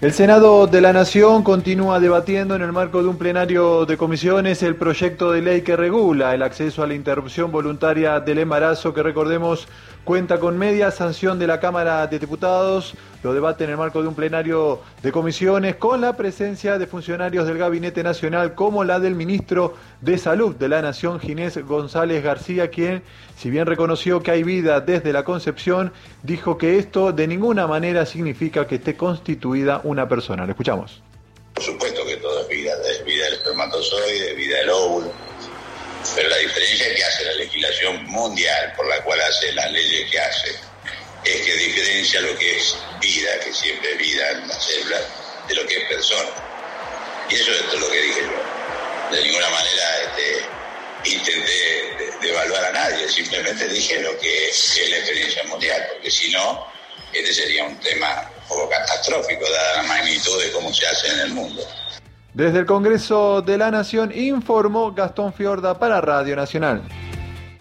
El Senado de la Nación continúa debatiendo en el marco de un plenario de comisiones el proyecto de ley que regula el acceso a la interrupción voluntaria del embarazo, que recordemos cuenta con media sanción de la Cámara de Diputados. Lo debate en el marco de un plenario de comisiones con la presencia de funcionarios del Gabinete Nacional, como la del ministro de Salud de la Nación, Ginés González García, quien, si bien reconoció que hay vida desde la concepción, dijo que esto de ninguna manera significa que esté constituida una persona. Lo escuchamos. Por supuesto que todo es vida del espermatozoide, vida del óvulo, pero la diferencia que hace la legislación mundial, por la cual hace las leyes que hace, es que diferencia lo que es vida, que siempre es vida en la célula, de lo que es persona. Y eso es lo que dije yo. De ninguna manera intenté devaluar a nadie, simplemente dije lo que es la experiencia mundial, porque si no, este sería un tema un poco catastrófico, dada la magnitud de cómo se hace en el mundo. Desde el Congreso de la Nación informó Gastón Fiorda para Radio Nacional.